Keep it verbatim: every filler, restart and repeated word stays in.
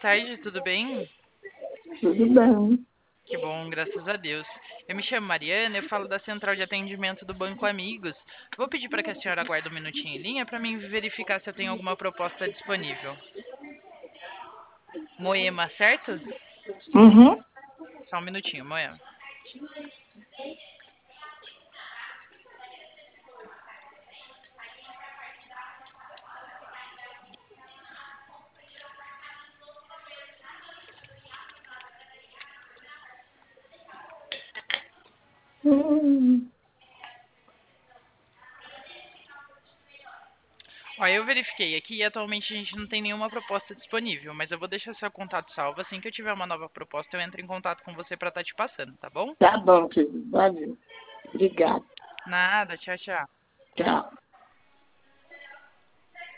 tarde, tudo bem? Tudo bem. Que bom, graças a Deus. Eu me chamo Mariana, eu falo da central de atendimento do Banco Amigos. Vou pedir para que a senhora aguarde um minutinho em linha para mim verificar se eu tenho alguma proposta disponível. Moema, certo? Uhum. Só um minutinho, Moema. Hum. Ó, eu verifiquei aqui e atualmente a gente não tem nenhuma proposta disponível, mas eu vou deixar seu contato salvo. Assim que eu tiver uma nova proposta, eu entro em contato com você para estar te passando, tá bom? Tá bom, querido. Valeu. Obrigada. Nada, tchau, tchau. Tchau.